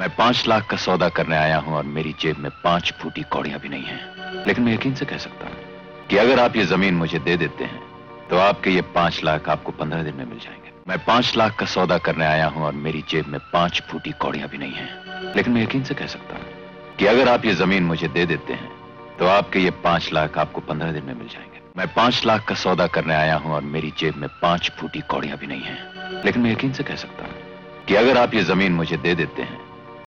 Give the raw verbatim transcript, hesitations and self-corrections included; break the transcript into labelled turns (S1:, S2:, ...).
S1: मैं पांच लाख का सौदा करने आया हूं और मेरी जेब में पांच फूटी कौड़ियां भी नहीं हैं। लेकिन मैं यकीन से कह सकता हूं कि अगर आप ये जमीन मुझे दे देते हैं तो आपके ये पांच लाख आपको पंद्रह दिन में मिल जाएंगे। मैं पांच लाख का सौदा करने आया हूं और मेरी जेब में पांच फूटी कौड़ियां भी नहीं हैं। लेकिन मैं यकीन से कह सकता हूं कि अगर आप ये जमीन मुझे दे देते हैं तो आपके ये पांच लाख आपको पंद्रह दिन में मिल जाएंगे। मैं पांच लाख का सौदा करने आया हूं और मेरी जेब में पांच फूटी कौड़ियां भी नहीं हैं। लेकिन मैं यकीन से कह सकता हूं कि अगर आप ये जमीन मुझे दे देते हैं